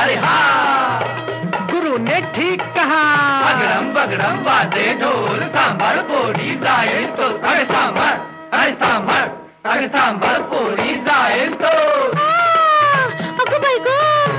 अरे हाँ, गुरु ने ठीक कहा। अगड़म बगड़म बाजे ढोल सांभर पोरी जाए तो, अरे सांभर, अरे सांभर, अरे सांभर पोरी जाए तो। अगो भाई गो,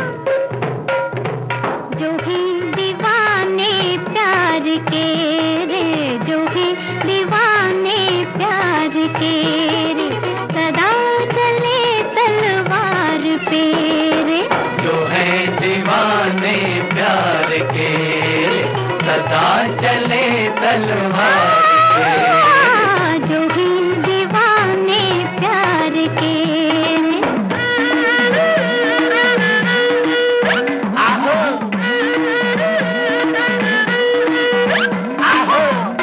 जो ही दीवाने प्यार के रे, जो ही दीवाने प्यार के रे, सदा चले तलवार पे रे। जो है दीवाने प्यार के रे, सदा चले तलवार पे। जो ही दीवाने प्यार के रे। आहो, आहो।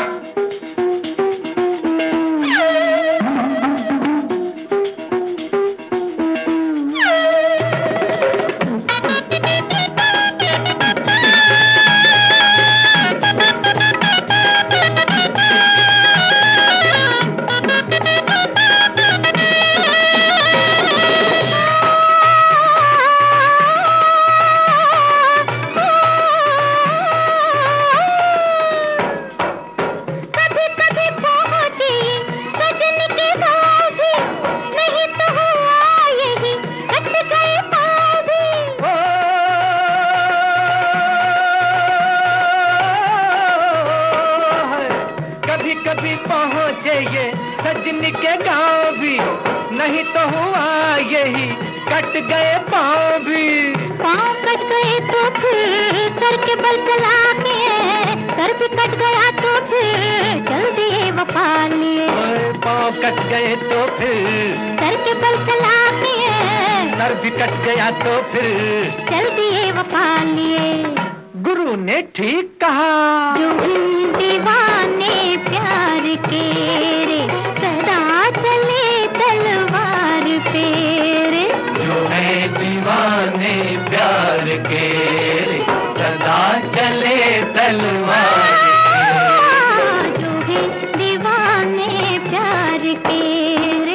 कभी पहुँचे ये सजनी के गाँव भी, नहीं तो हुआ यही कट गए पाँव भी। पाँव कट गए तो फिर सर के बल चला के, सर भी कट गया तो फिर चल दिए वफा लिए। पाँव कट गए तो फिर सर के बल चला के, सर भी कट गया तो फिर चल दिए वफा लिए। गुरु ने ठीक कहा। जो ही दीवाने प्यार के रे, सदा चले तलवार पे रे। जो है दीवाने प्यार के रे, सदा चले तलवार पे। जो है दीवाने प्यार के रे।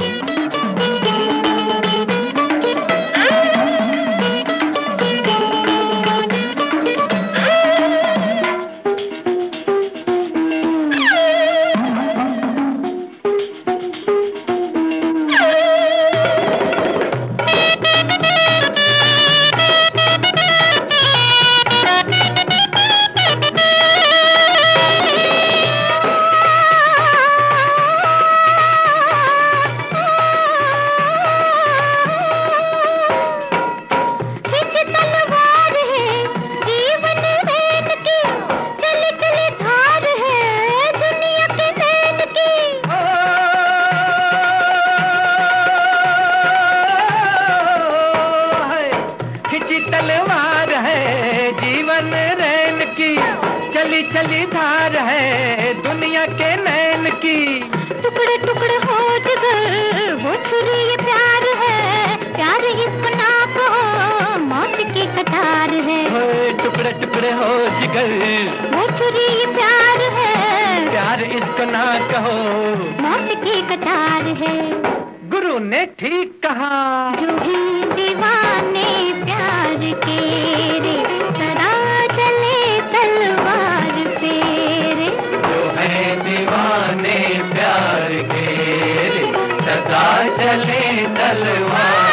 तलवार है जीवन रैन की, चली चली धार है दुनिया के नैन की। टुकड़े टुकड़े हो जिगर वो छुरी ये प्यार है, प्यार इसको ना कहो मौत की कटार है। टुकड़े टुकड़े हो जिगर वो छुरी ये प्यार है, प्यार इसको ना कहो मौत की कटार है। गुरु ने ठीक कहा। जो ही दीवाने प्यार के रे, सदा चले तलवार पे रे। जो है दीवाने प्यार के रे, सदा चले तलवार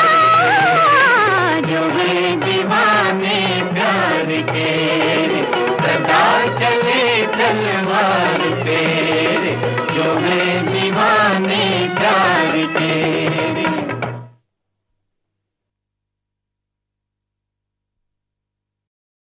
पे। जो है दीवाने प्यार के रे, सदा